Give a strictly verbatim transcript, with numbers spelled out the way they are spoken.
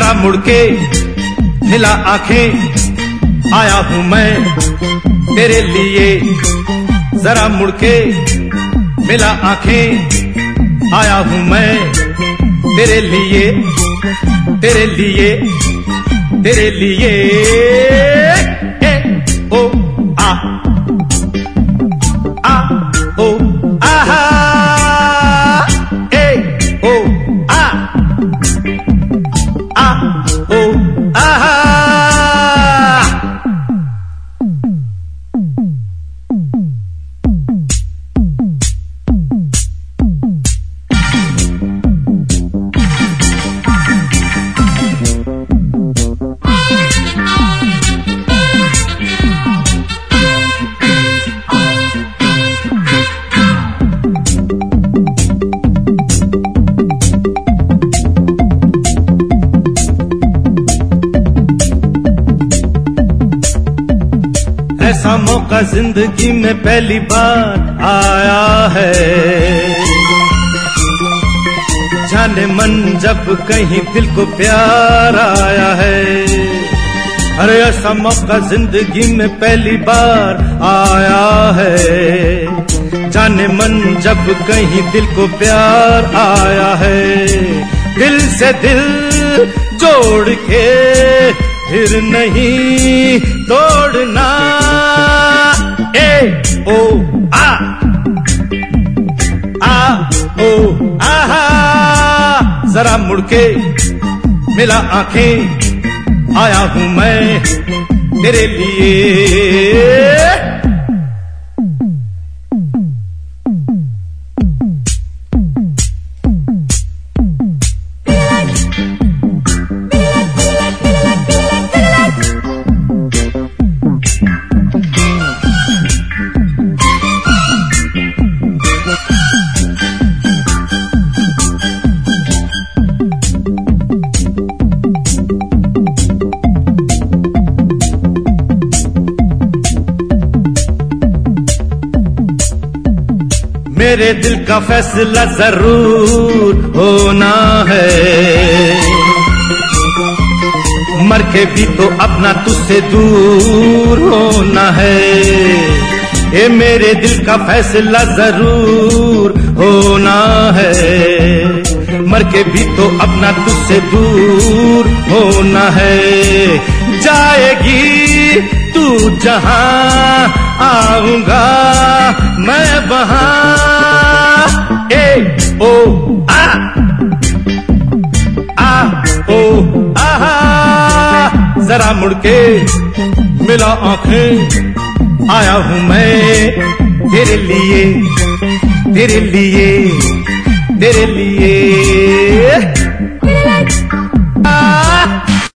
जरा मुड़ के मिला आंखें, आया हूं मैं तेरे लिए। जरा मुड़ के मिला आंखें, आया हूं मैं तेरे लिए, तेरे लिए, तेरे लिए। ए ओ आ आ ओ आहा, ए ओ आ आ ओ आहा। ऐसा मौका जिंदगी में पहली बार आया है, जाने मन जब कहीं दिल को प्यार आया है। अरे ऐसा मौका जिंदगी में पहली बार आया है, जाने मन जब कहीं दिल को प्यार आया है। दिल से दिल जोड़ के फिर नहीं तोड़ना, ए ओ आ आ ओ आहा। जरा मुड़ के मिला आंखें, आया हूं मैं तेरे लिए। मेरे दिल का फैसला जरूर होना है, मर के भी तो अपना तुझसे दूर होना है। ये मेरे दिल का फैसला जरूर होना है, मर के भी तो अपना तुझसे दूर होना है। जाएगी तू जहां, आऊंगा मैं वहां, ए ओ आ आ ओ आहा। जरा मुड़ के मिला आंखें, आया हूं मैं तेरे लिए, तेरे लिए, तेरे लिए।